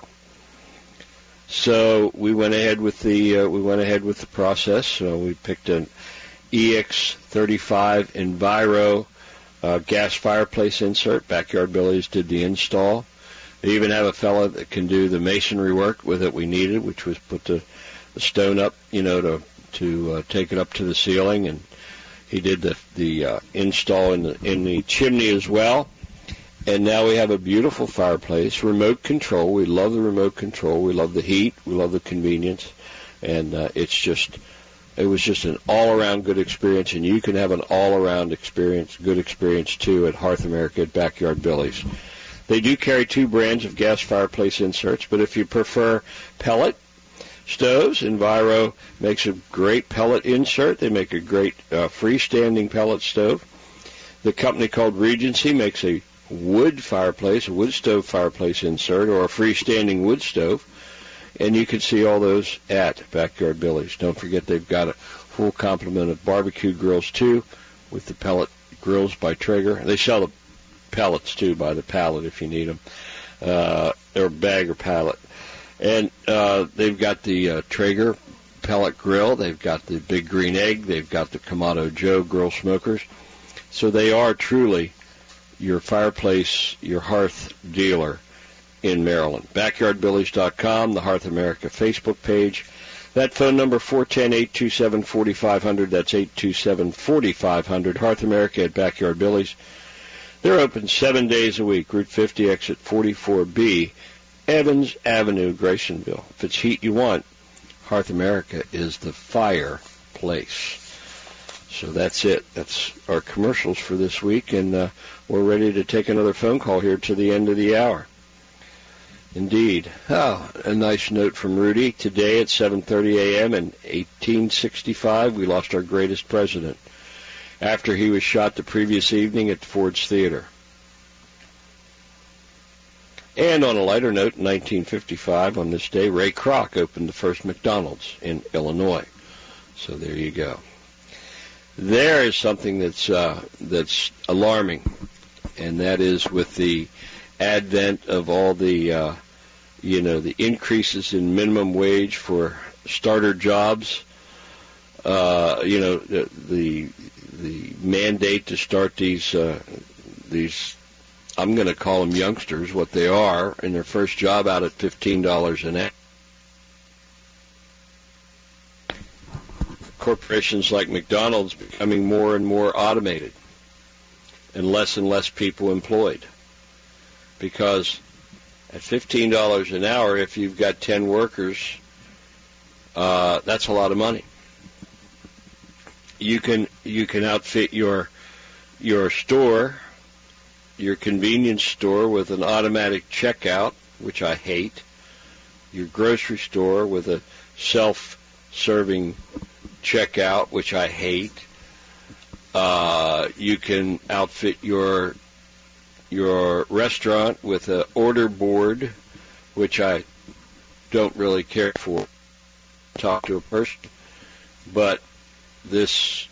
A: So we went ahead with the uh, we went ahead with the process. So we picked an E X thirty-five Enviro uh, gas fireplace insert. Backyard Billy's did the install. They even have a fella that can do the masonry work with it we needed, which was put the, the stone up, you know, to to uh, take it up to the ceiling, and he did the the uh, install in the in the chimney as well. And now we have a beautiful fireplace, remote control. We love the remote control. We love the heat. We love the convenience. And uh, it's just, it was just an all-around good experience. And you can have an all-around experience, good experience, too, at Hearth America at Backyard Billy's. They do carry two brands of gas fireplace inserts, but if you prefer pellet, stoves. Enviro makes a great pellet insert. They make a great uh, freestanding pellet stove. The company called Regency makes a wood fireplace, a wood stove fireplace insert, or a freestanding wood stove. And you can see all those at Backyard Billy's. Don't forget they've got a full complement of barbecue grills, too, with the pellet grills by Traeger. They sell the pellets, too, by the pallet if you need them, uh, or bag or pallet. And uh, they've got the uh, Traeger pellet grill. They've got the Big Green Egg. They've got the Kamado Joe grill smokers. So they are truly your fireplace, your hearth dealer in Maryland. backyard billies dot com, the Hearth America Facebook page. That phone number, four one zero, eight two seven, four five zero zero. That's eight two seven, four five zero zero. Hearth America at Backyard Billy's. They're open seven days a week. Route fifty, exit forty-four B, Evans Avenue, Graysonville. If it's heat you want, Hearth America is the fireplace. So that's it. That's our commercials for this week, and uh, we're ready to take another phone call here to the end of the hour. Indeed. Oh, a nice note from Rudy. Today at seven thirty a.m. in eighteen sixty-five, we lost our greatest president after he was shot the previous evening at Ford's Theater. And on a lighter note, in nineteen fifty-five, on this day, Ray Kroc opened the first McDonald's in Illinois. So there you go. There is something that's uh, that's alarming, and that is with the advent of all the, uh, you know, the increases in minimum wage for starter jobs. Uh, you know, the, the the mandate to start these uh, these. I'm going to call them youngsters, what they are, in their first job out at fifteen dollars an hour. Corporations like McDonald's becoming more and more automated and less and less people employed. Because at fifteen dollars an hour, if you've got ten workers, uh, that's a lot of money. You can you can outfit your your store, your convenience store, with an automatic checkout, which I hate. Your grocery store with a self-serving checkout, which I hate. Uh, you can outfit your your restaurant with an order board, which I don't really care for. Talk to a person, but this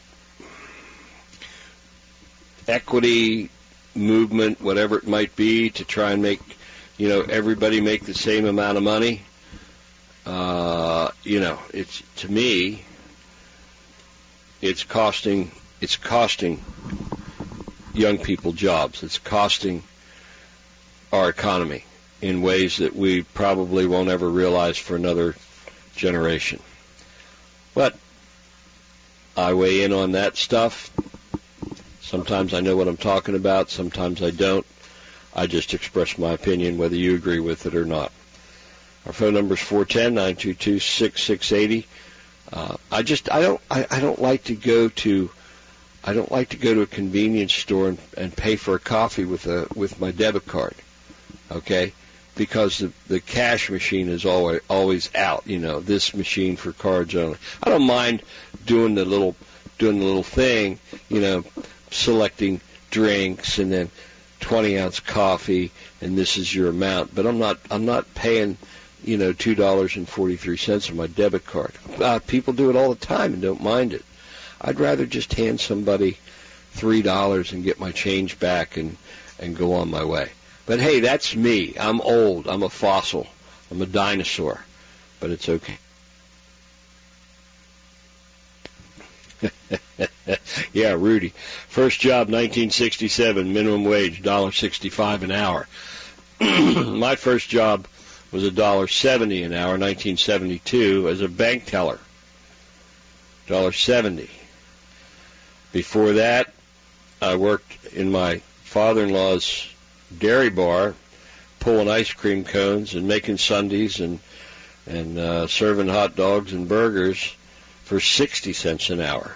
A: equity movement, whatever it might be, to try and make, you know, everybody make the same amount of money. Uh, you know, it's, to me, it's costing, it's costing young people jobs. It's costing our economy in ways that we probably won't ever realize for another generation. But I weigh in on that stuff. Sometimes I know what I'm talking about. Sometimes I don't. I just express my opinion, whether you agree with it or not. Our phone number is four one zero, nine two two, six six eight zero. Uh, I just I don't I, I don't like to go to I don't like to go to a convenience store and, and pay for a coffee with a with my debit card. Okay? Because the the cash machine is always always out, you know, this machine for cards only. I don't mind doing the little doing the little thing, you know, selecting drinks and then twenty ounce coffee and this is your amount, but I'm not I'm not paying, you know, two dollars and forty-three cents on my debit card. Uh, people do it all the time and don't mind it. I'd rather just hand somebody three dollars and get my change back and and go on my way. But hey, that's me. I'm old. I'm a fossil. I'm a dinosaur. But it's okay. Yeah, Rudy. First job, nineteen sixty-seven, minimum wage, one dollar sixty-five an hour. My first job was one dollar seventy an hour, nineteen seventy-two, as a bank teller. one dollar seventy. Before that, I worked in my father-in-law's dairy bar, pulling ice cream cones and making sundaes and and uh, serving hot dogs and burgers for sixty cents an hour.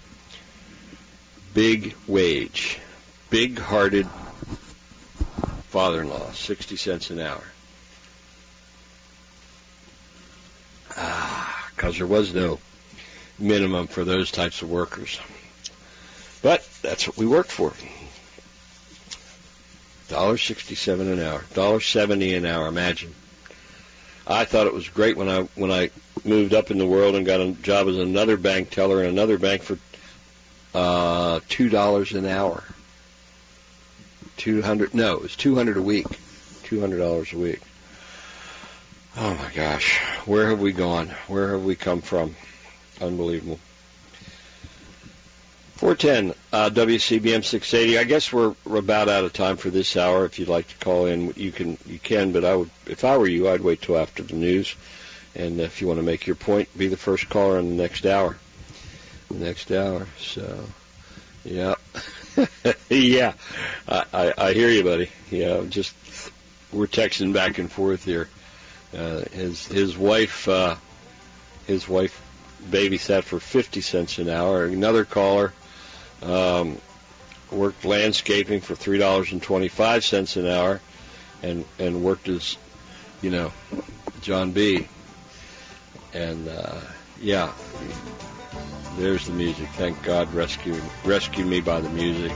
A: Big wage, big-hearted father-in-law, sixty cents an hour. Ah. because there was no minimum for those types of workers. But that's what we worked for. one dollar sixty-seven an hour, one dollar seventy an hour. Imagine. I thought it was great when I when I moved up in the world and got a job as another bank teller in another bank for uh, two dollars an hour. Two hundred? No, it was two hundred a week. Two hundred dollars a week. Oh my gosh, where have we gone? Where have we come from? Unbelievable. four ten, uh, W C B M six eighty. I guess we're, we're about out of time for this hour. If you'd like to call in, you can. You can, but I would, if I were you, I'd wait till after the news. And if you want to make your point, be the first caller in the next hour. The next hour. So, yeah, yeah. I, I I hear you, buddy. Yeah, just we're texting back and forth here. Uh, his his wife uh, his wife babysat for fifty cents an hour. Another caller um, worked landscaping for three dollars and twenty five cents an hour, and and worked as you know John B. And uh, yeah, there's the music. Thank God, rescue rescue me by the music.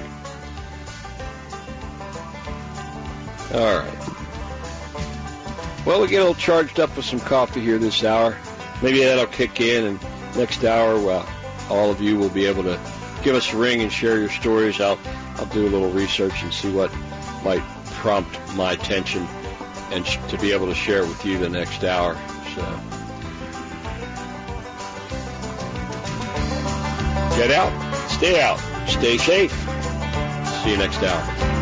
A: All right. Well, we get all charged up with some coffee here this hour. Maybe that'll kick in, and next hour, well, all of you will be able to give us a ring and share your stories. I'll I'll do a little research and see what might prompt my attention, and sh- to be able to share it with you the next hour. So get out, stay out, stay safe. See you next hour.